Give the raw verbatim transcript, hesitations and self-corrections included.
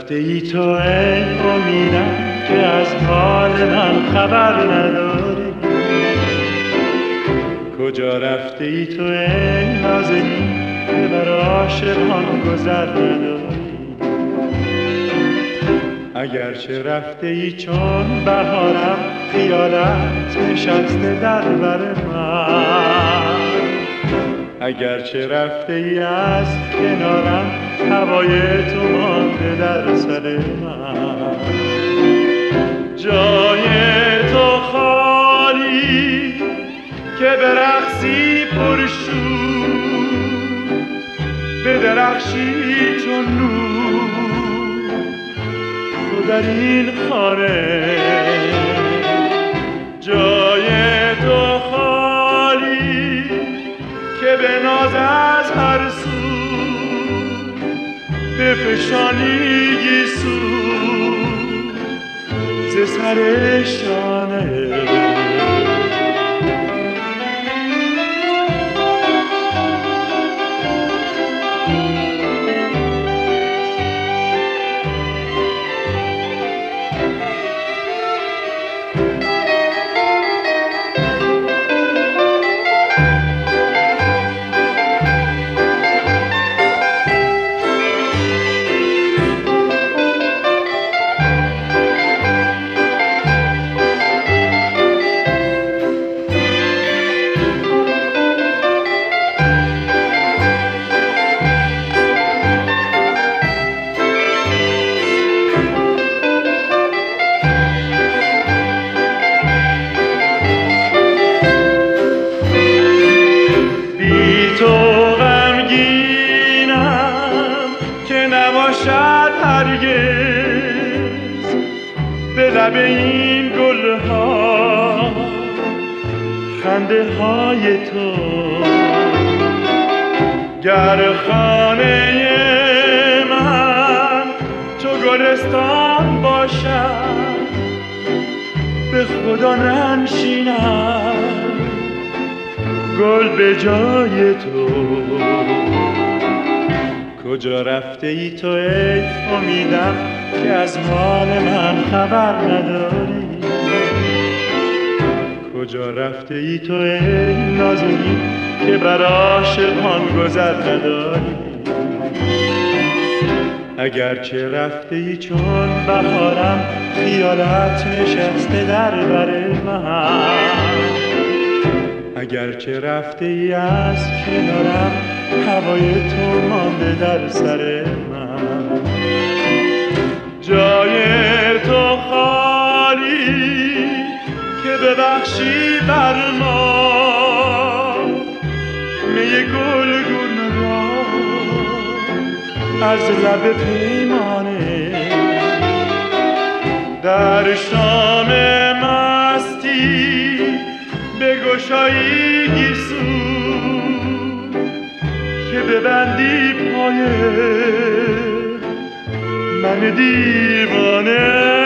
رفته ای تو ای امیدم که از حال من خبر نداری؟ کجا رفته ای تو ای نازنین که بر عاشقان گذر نداری؟ اگرچه رفته ای چون بهارم خیالت نشسته در بر من، اگرچه رفته ای از کنارم هوای تو مانده در سر من. جای تو خالی که برقصی پرشور، بدرخشی چون نور تو در این خانه. جای تو خالی که به ناز از هر سو بفشانی گیسو ز سر شانه. هرگز به لب این گلها خنده های تو، گر خانه من چو گلستان باشد به خدا ننشینم گل به جای تو. کجا رفته ای تو ای امیدم که از حال من خبر نداری؟ کجا رفته ای تو ای نازنین که بر عاشقان گذر نداری؟ اگرچه رفته ای چون بهارم خیالت نشسته در بر من، اگرچه رفته ای از کنارم هوای تو مانده در سر من. جای تو خالی که ببخشی بر ما می گلگون را از لب پیمانه. در شام مستی به گشایی گیسو که ببندی پای من دیوانه.